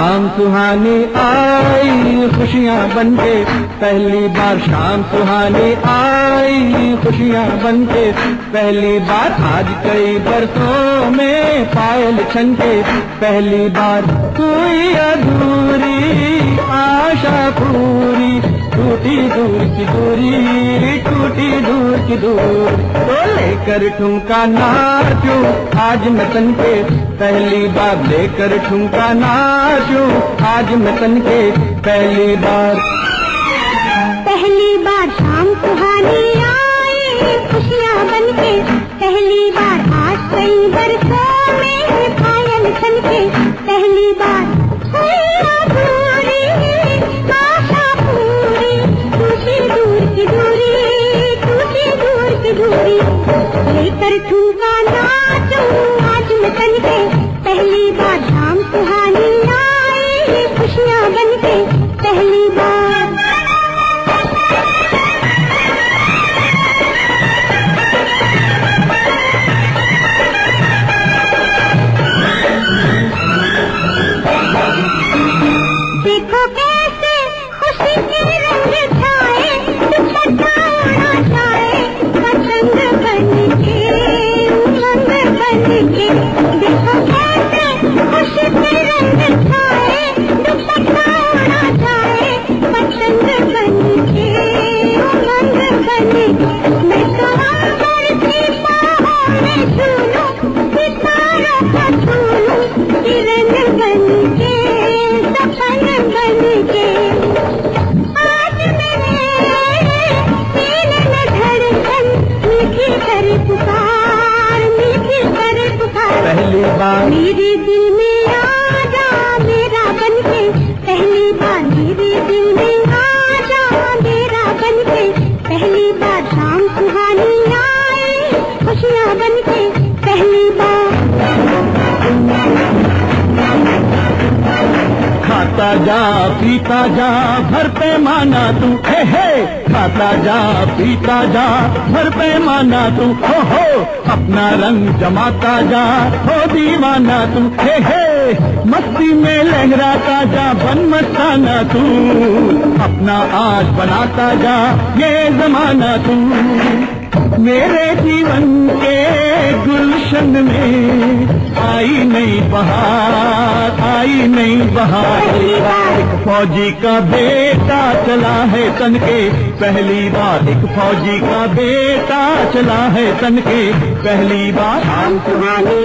शाम सुहानी आई खुशियाँ बनके, पहली बार शाम सुहानी आई खुशियाँ बनके, पहली बार आज कई बरसों में पायल छनके, पहली बार हुई अधूरी आशा पूरी, टूटी दूर की दूरी, टूटी दूर की दूर, तो लेकर ठुमका नाचूं आज मैं तन के, पहली बार लेकर ठुमका नाचूं आज मैं तन के, पहली बार शाम सुहानी आई खुशियाँ बनके, पहली बार आज कई बरसों में पायल छनके, पहली बार हुई अधूरी आशा पूरी, टूटी दूर की दूरी, टूटी दूर की दूरी, लेकर ठुमका नाचूं आज मैं तन के, पहली बार शाम सुहानी आई खुशियाँ बनके, पहली बार देखो कैसे खुशी के रंग छाए, दुपट्टा उड़ा जाए पतंग बनके, उमंग बनके, देखो कैसे खुशी के रंग छाए, दुपट्टा उड़ा जाए पतंग बनके, उमंग बनके, मैं तो अंबर की बाहों में झूलूं, सितारों का झूलूं, किरण बनके, सपन बनके, आज मेरे सीने में धड़कन, मीठी कर पुकार, मीठी कर पुकार, पहली बार मेरे दिल में आजा मेरा बनके, पहली बार मेरे दिल में आजा मेरा बनके, पहली बार शाम सुहानी आई खुशियाँ बनके, पहली बार खाता जा पीता जा भर पैमाना तू, हे हे, खाता जा पीता जा भर पैमाना तू, हो अपना रंग जमाता जा, हो दीवाना तू, हे हे, मस्ती में लहराता जा बन मस्ताना तू, अपना आज बनाता जा ये जमाना तू, मेरे जीवन के गुलशन में आई नई बहार, आई नई बहार, एक फौजी का बेटा चला है तन के, पहली बार एक फौजी का बेटा चला है तन के, पहली बार शाम सुहानी